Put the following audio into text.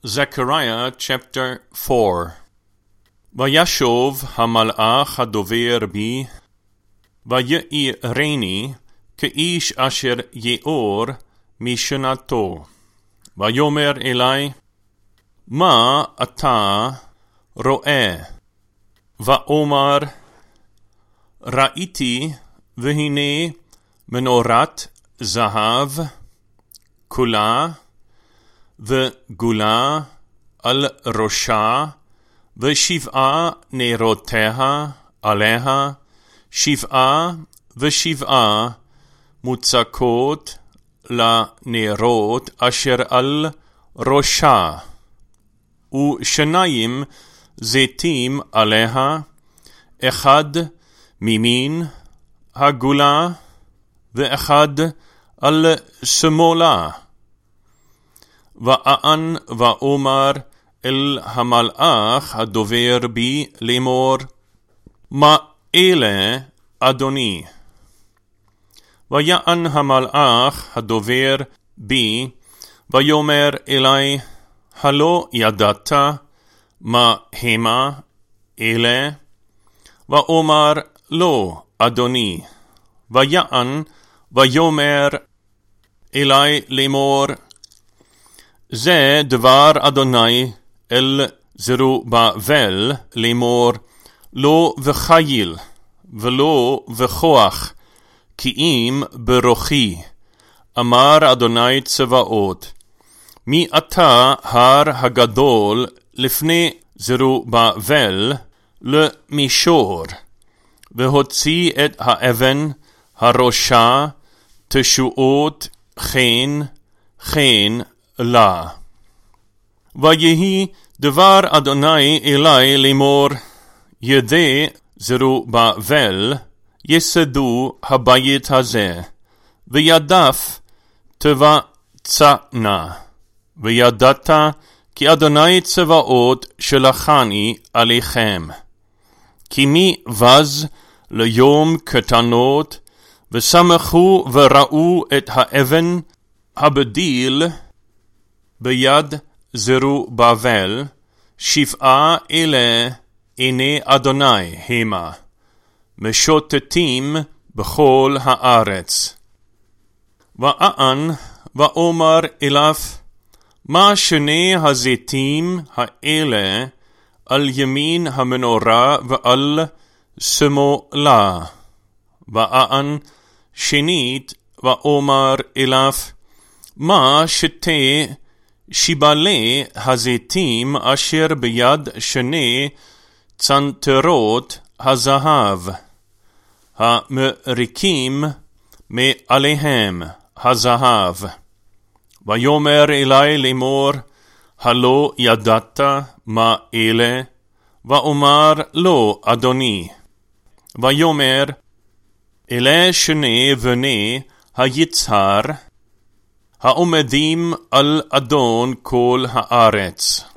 Zechariah chapter 4. וישוב המלאך הדובר בי, ויעירני כאיש אשר יאור משנתו. ויאמר אלי, מה אתה רואה? ואומר, ראיתי והנה מנורת זהב כולה וגולה על ראשה, ושבעה נרותיה עליה, שבעה ושבעה מוצקות לנרות אשר על ראשה, ושניים זיתים עליה, אחד ממין הגולה ואחד על שמאלה. ואען ואומר אל המלאך הדובר בי לאמור, מה אלה אדוני? ויען המלאך הדובר בי ויאמר אלי, הלא ידעת מה המה אלה? ואומר, לא אדוני. ויען ויאמר אלי לאמור, זה דבר אדוני אל זרובבל לאמור, לא וחיל ולא וכוח, כי אם ברוחי, אמר אדוני צבאות. מי אתה הר הגדול לפני זרובבל למישור, והוציא את האבן הראשה תשועות חן לה. ויהי דבר אדוני אלי לאמור, ידי זרובבל יסדו הבית הזה, וידף תבצענה, וידעת כי אדוני צבאות שלחני עליכם. כי מי בז ליום קטנות, ושמחו וראו את האבן הבדיל ביד זרובבל, שבעה אלה עיני אדוני המה, משוטטים בכל הארץ. ואען ואומר אליו, מה שני הזיתים האלה על ימין המנורה ועל שמאלה? ואען שנית ואומר אליו, מה שתי שיבלי הזיתים אשר ביד שני צנתרות הזהב, המריקים מעליהם הזהב? ויאמר אלי לאמור, הלא ידעת מה אלה? ואומר, לא אדוני. ויאמר, אלה שני בני היצהר, העומדים על אדון כל הארץ.